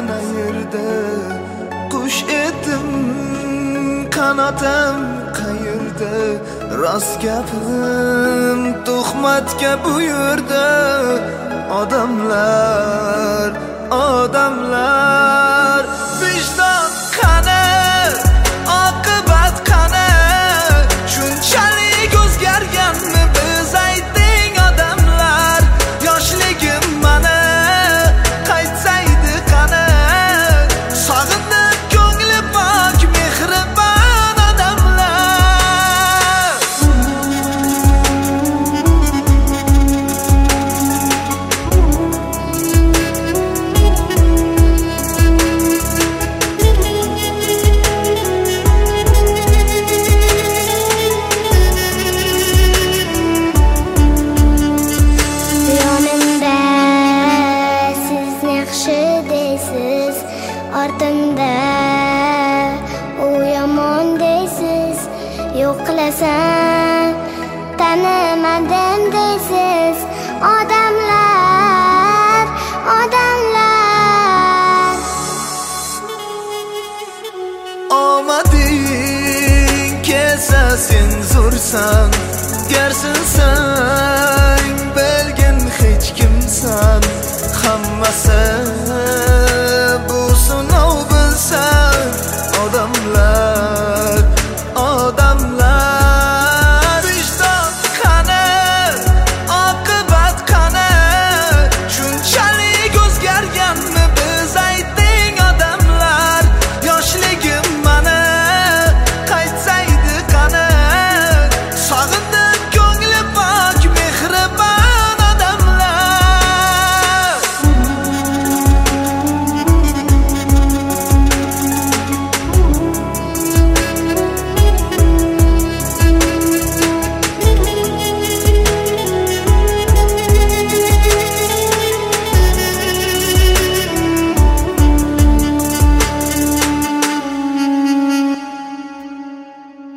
ana yerda qush edim, qanotim qayerda? Rost gapim tuhmatga buyurdi. Odamlar vijdon qani, oqibat qani? Shunchalik o'zgarganmi biz ayting odamlar? Yoshligim mana qaytsaydi qani? Sog'inib ko'ngli pok mehribon odamlar. Yonimda siz yaxshi deysiz, ortimda u yomon deysiz. Yo'q qilasan, tanimadim deysiz. Odamlar Omading kelsa sen zo'rsan, garsinsan